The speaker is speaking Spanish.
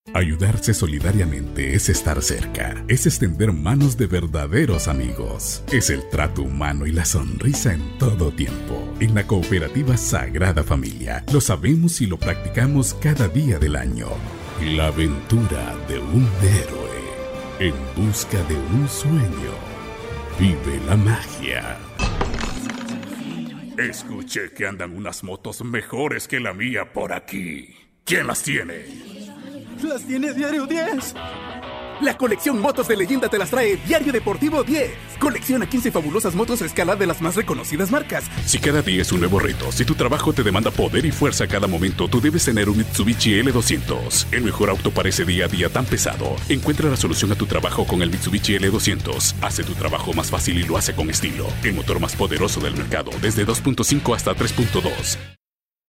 Ayudarse solidariamente es estar cerca, es extender manos de verdaderos amigos, es el trato humano y la sonrisa en todo tiempo. En la cooperativa Sagrada Familia lo sabemos y lo practicamos cada día del año. La aventura de un héroe en busca de un sueño. Vive la magia. Escuché que andan unas motos mejores que la mía por aquí. ¿Quién las tiene? ¡Las tiene Diario 10! La colección Motos de Leyenda te las trae Diario Deportivo 10. Colecciona 15 fabulosas motos a escala de las más reconocidas marcas. Si cada día es un nuevo reto, si tu trabajo te demanda poder y fuerza a cada momento, tú debes tener un Mitsubishi L200. El mejor auto para ese día a día tan pesado. Encuentra la solución a tu trabajo con el Mitsubishi L200. Hace tu trabajo más fácil y lo hace con estilo. El motor más poderoso del mercado, desde 2.5 hasta 3.2.